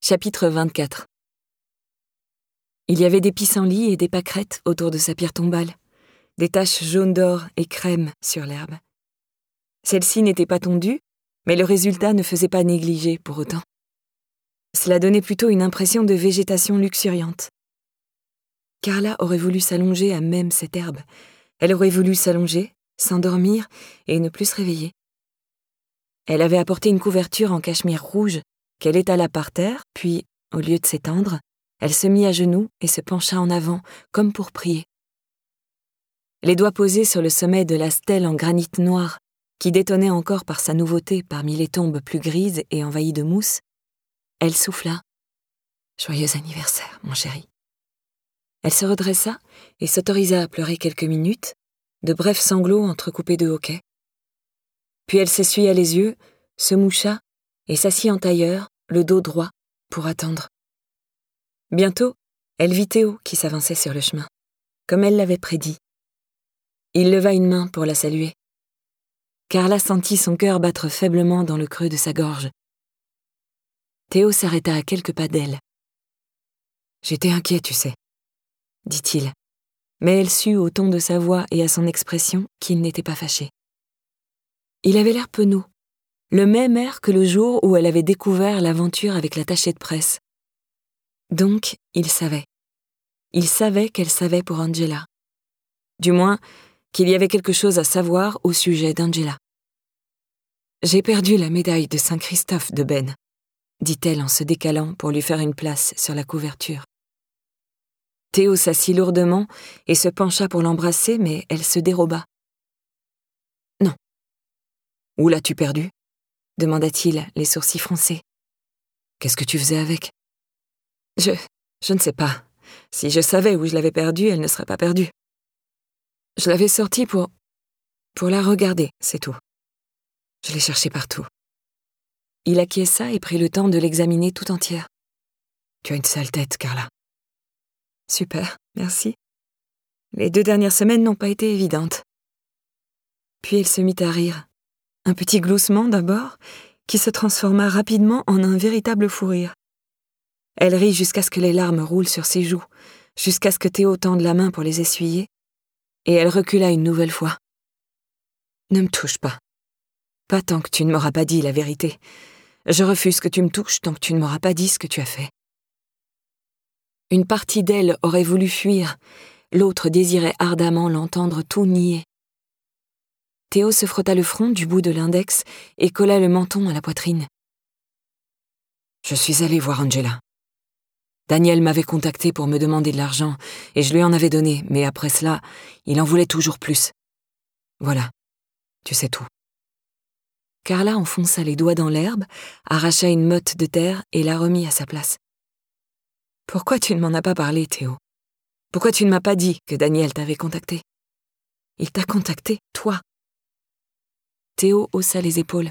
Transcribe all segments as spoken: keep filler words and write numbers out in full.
Chapitre vingt-quatre. Il y avait des pissenlits et des pâquerettes autour de sa pierre tombale, des taches jaunes d'or et crème sur l'herbe. Celle-ci n'était pas tondue, mais le résultat ne faisait pas négliger pour autant. Cela donnait plutôt une impression de végétation luxuriante. Carla aurait voulu s'allonger à même cette herbe. Elle aurait voulu s'allonger, s'endormir et ne plus se réveiller. Elle avait apporté une couverture en cachemire rouge qu'elle étala par terre, puis, au lieu de s'étendre, elle se mit à genoux et se pencha en avant, comme pour prier. Les doigts posés sur le sommet de la stèle en granit noir, qui détonnait encore par sa nouveauté parmi les tombes plus grises et envahies de mousse, elle souffla « Joyeux anniversaire, mon chéri ». Elle se redressa et s'autorisa à pleurer quelques minutes, de brefs sanglots entrecoupés de hoquets. Puis elle s'essuya les yeux, se moucha et s'assit en tailleur, le dos droit, pour attendre. Bientôt, elle vit Théo qui s'avançait sur le chemin, comme elle l'avait prédit. Il leva une main pour la saluer. Carla sentit son cœur battre faiblement dans le creux de sa gorge. Théo s'arrêta à quelques pas d'elle. « J'étais inquiet, tu sais, » dit-il, mais elle sut au ton de sa voix et à son expression qu'il n'était pas fâché. Il avait l'air penaud, le même air que le jour où elle avait découvert l'aventure avec l'attaché de presse. Donc, il savait. Il savait qu'elle savait pour Angela. Du moins, qu'il y avait quelque chose à savoir au sujet d'Angela. « J'ai perdu la médaille de Saint-Christophe de Ben », dit-elle en se décalant pour lui faire une place sur la couverture. Théo s'assit lourdement et se pencha pour l'embrasser, mais elle se déroba. « Non. »« Où l'as-tu perdue ?» demanda-t-il, les sourcils froncés. « Qu'est-ce que tu faisais avec ?»« Je... je ne sais pas. Si je savais où je l'avais perdue, elle ne serait pas perdue. Je l'avais sortie pour... pour la regarder, c'est tout. Je l'ai cherchée partout. » Il acquiesça et prit le temps de l'examiner tout entière. « Tu as une sale tête, Carla. » « Super, merci. Les deux dernières semaines n'ont pas été évidentes. » Puis elle se mit à rire. Un petit gloussement d'abord, qui se transforma rapidement en un véritable fou rire. Elle rit jusqu'à ce que les larmes roulent sur ses joues, jusqu'à ce que Théo tende la main pour les essuyer, et elle recula une nouvelle fois. « Ne me touche pas. Pas tant que tu ne m'auras pas dit la vérité. Je refuse que tu me touches tant que tu ne m'auras pas dit ce que tu as fait. » Une partie d'elle aurait voulu fuir, l'autre désirait ardemment l'entendre tout nier. Théo se frotta le front du bout de l'index et colla le menton à la poitrine. « Je suis allé voir Angela. Daniel m'avait contacté pour me demander de l'argent et je lui en avais donné, mais après cela, il en voulait toujours plus. Voilà, tu sais tout. » Carla enfonça les doigts dans l'herbe, arracha une motte de terre et la remit à sa place. « Pourquoi tu ne m'en as pas parlé, Théo? Pourquoi tu ne m'as pas dit que Daniel t'avait contacté? Il t'a contacté, toi. » Théo haussa les épaules.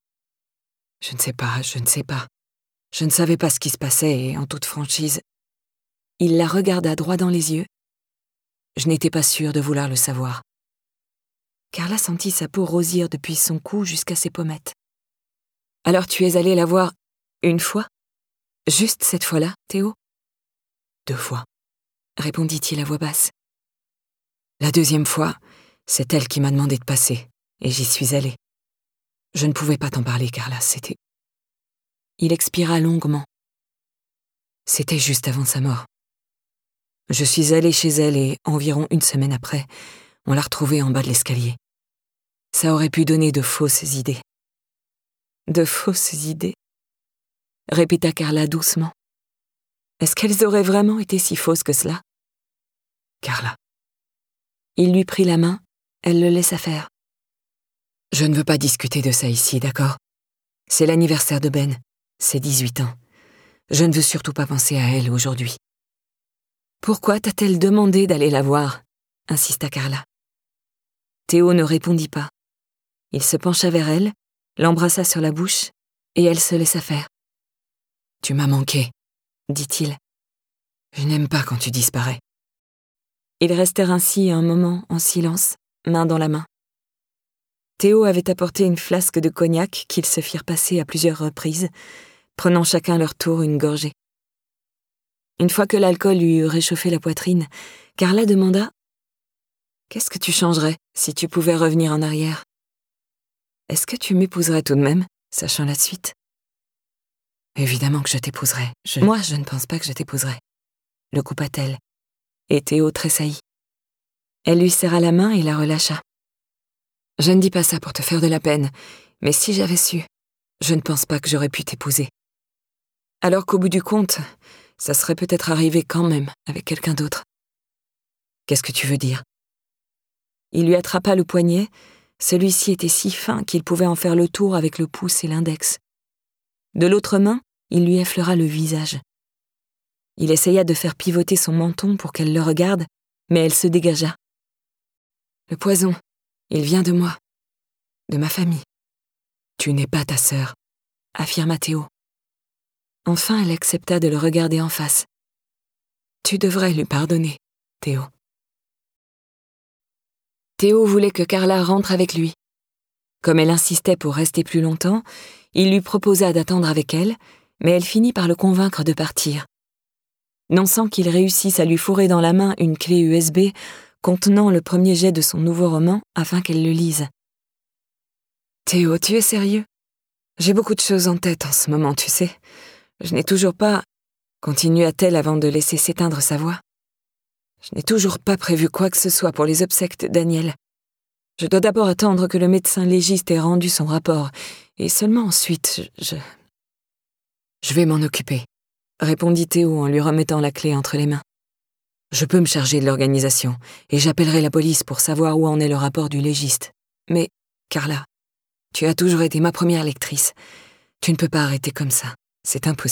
« Je ne sais pas, je ne sais pas. Je ne savais pas ce qui se passait et, en toute franchise, il la regarda droit dans les yeux. Je n'étais pas sûre de vouloir le savoir. » Carla sentit sa peau rosir depuis son cou jusqu'à ses pommettes. « Alors tu es allé la voir une fois? Juste cette fois-là, Théo? » « Deux fois, » répondit-il à voix basse. « La deuxième fois, c'est elle qui m'a demandé de passer, et j'y suis allé. Je ne pouvais pas t'en parler, Carla, c'était... » Il expira longuement. C'était juste avant sa mort. Je suis allé chez elle et, environ une semaine après, on l'a retrouvée en bas de l'escalier. Ça aurait pu donner de fausses idées. « De fausses idées ?» répéta Carla doucement. Est-ce qu'elles auraient vraiment été si fausses que cela? Carla. Il lui prit la main, elle le laissa faire. Je ne veux pas discuter de ça ici, d'accord? C'est l'anniversaire de Ben, c'est dix-huit ans. Je ne veux surtout pas penser à elle aujourd'hui. Pourquoi t'a-t-elle demandé d'aller la voir? Insista Carla. Théo ne répondit pas. Il se pencha vers elle, l'embrassa sur la bouche, et elle se laissa faire. Tu m'as manqué, dit-il. Je n'aime pas quand tu disparais. Ils restèrent ainsi un moment en silence, main dans la main. Théo avait apporté une flasque de cognac qu'ils se firent passer à plusieurs reprises, prenant chacun leur tour une gorgée. Une fois que l'alcool lui eut réchauffé la poitrine, Carla demanda « Qu'est-ce que tu changerais si tu pouvais revenir en arrière ? Est-ce que tu m'épouserais tout de même, sachant la suite ?» « Évidemment que je t'épouserais. Je... Moi, je ne pense pas que je t'épouserais. » le coupa-t-elle, et Théo tressaillit. Elle lui serra la main et la relâcha. « Je ne dis pas ça pour te faire de la peine, mais si j'avais su, je ne pense pas que j'aurais pu t'épouser. Alors qu'au bout du compte, ça serait peut-être arrivé quand même avec quelqu'un d'autre. » « Qu'est-ce que tu veux dire ?» Il lui attrapa le poignet. Celui-ci était si fin qu'il pouvait en faire le tour avec le pouce et l'index. De l'autre main, il lui effleura le visage. Il essaya de faire pivoter son menton pour qu'elle le regarde, mais elle se dégagea. « Le poison, il vient de moi, de ma famille. »« Tu n'es pas ta sœur, » affirma Théo. Enfin, elle accepta de le regarder en face. « Tu devrais lui pardonner, Théo. » Théo voulait que Carla rentre avec lui. Comme elle insistait pour rester plus longtemps, il lui proposa d'attendre avec elle, mais elle finit par le convaincre de partir. Non sans qu'il réussisse à lui fourrer dans la main une clé U S B contenant le premier jet de son nouveau roman afin qu'elle le lise. « Théo, tu es sérieux ? J'ai beaucoup de choses en tête en ce moment, tu sais. Je n'ai toujours pas... » continua-t-elle avant de laisser s'éteindre sa voix. « Je n'ai toujours pas prévu quoi que ce soit pour les obsèques de Daniel. Je dois d'abord attendre que le médecin légiste ait rendu son rapport, et seulement ensuite, je... Je vais m'en occuper, » répondit Théo en lui remettant la clé entre les mains. « Je peux me charger de l'organisation, et j'appellerai la police pour savoir où en est le rapport du légiste. Mais, Carla, tu as toujours été ma première lectrice. Tu ne peux pas arrêter comme ça, c'est impossible. »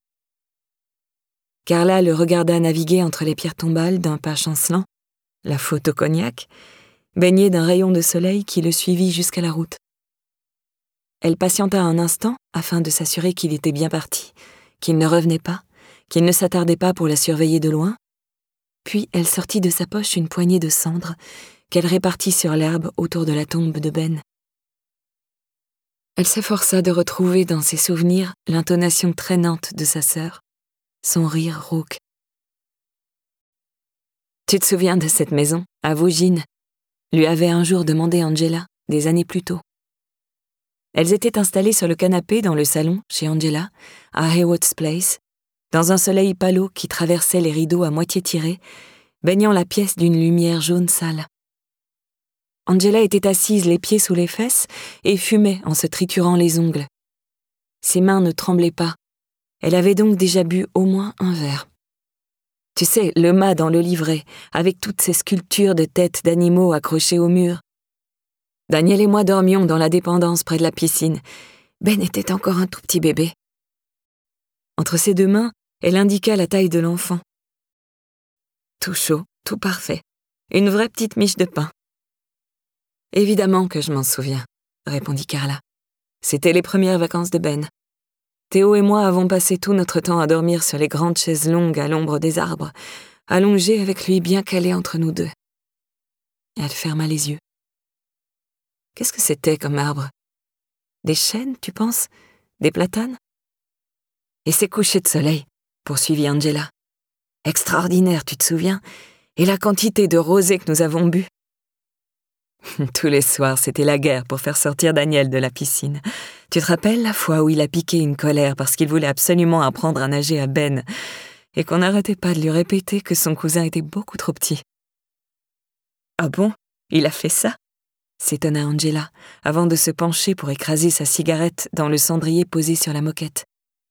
Carla le regarda naviguer entre les pierres tombales d'un pas chancelant, la faute au cognac, baigné d'un rayon de soleil qui le suivit jusqu'à la route. Elle patienta un instant afin de s'assurer qu'il était bien parti, qu'il ne revenait pas, qu'il ne s'attardait pas pour la surveiller de loin. Puis elle sortit de sa poche une poignée de cendres qu'elle répartit sur l'herbe autour de la tombe de Ben. Elle s'efforça de retrouver dans ses souvenirs l'intonation traînante de sa sœur, son rire rauque. « Tu te souviens de cette maison, à Vaugines ?» lui avait un jour demandé Angela, des années plus tôt. Elles étaient installées sur le canapé dans le salon, chez Angela, à Haywards Place, dans un soleil pâle qui traversait les rideaux à moitié tirés, baignant la pièce d'une lumière jaune sale. Angela était assise les pieds sous les fesses et fumait en se triturant les ongles. Ses mains ne tremblaient pas. Elle avait donc déjà bu au moins un verre. Tu sais, le mât dans le livret, avec toutes ces sculptures de têtes d'animaux accrochées au mur. Daniel et moi dormions dans la dépendance près de la piscine. Ben était encore un tout petit bébé. Entre ses deux mains, elle indiqua la taille de l'enfant. Tout chaud, tout parfait. Une vraie petite miche de pain. Évidemment que je m'en souviens, répondit Carla. C'était les premières vacances de Ben. Théo et moi avons passé tout notre temps à dormir sur les grandes chaises longues à l'ombre des arbres, allongés avec lui bien calé entre nous deux. Elle ferma les yeux. Qu'est-ce que c'était comme arbre ? Des chênes, tu penses ? Des platanes ? Et ces couchers de soleil, poursuivit Angela. Extraordinaire, tu te souviens ? Et la quantité de rosée que nous avons bu. Tous les soirs, c'était la guerre pour faire sortir Daniel de la piscine. Tu te rappelles la fois où il a piqué une colère parce qu'il voulait absolument apprendre à nager à Ben et qu'on n'arrêtait pas de lui répéter que son cousin était beaucoup trop petit. Ah bon ? Il a fait ça ? S'étonna Angela, avant de se pencher pour écraser sa cigarette dans le cendrier posé sur la moquette.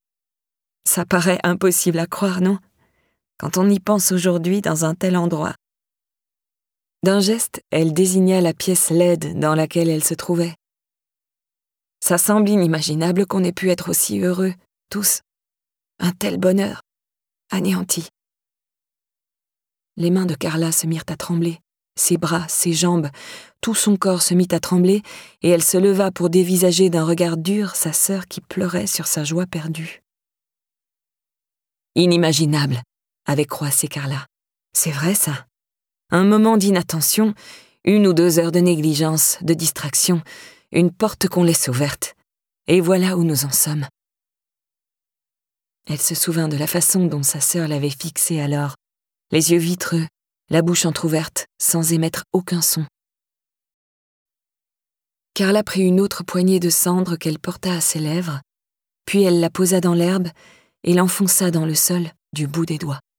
Ça paraît impossible à croire, non ? Quand on y pense aujourd'hui dans un tel endroit. D'un geste, elle désigna la pièce laide dans laquelle elle se trouvait. Ça semble inimaginable qu'on ait pu être aussi heureux, tous. Un tel bonheur, anéanti. Les mains de Carla se mirent à trembler, ses bras, ses jambes, tout son corps se mit à trembler, et elle se leva pour dévisager d'un regard dur sa sœur qui pleurait sur sa joie perdue. Inimaginable, avait croassé Carla. C'est vrai ça. Un moment d'inattention, une ou deux heures de négligence, de distraction, une porte qu'on laisse ouverte. Et voilà où nous en sommes. Elle se souvint de la façon dont sa sœur l'avait fixée alors, les yeux vitreux, la bouche entr'ouverte, sans émettre aucun son. Carla prit une autre poignée de cendre qu'elle porta à ses lèvres, puis elle la posa dans l'herbe et l'enfonça dans le sol du bout des doigts.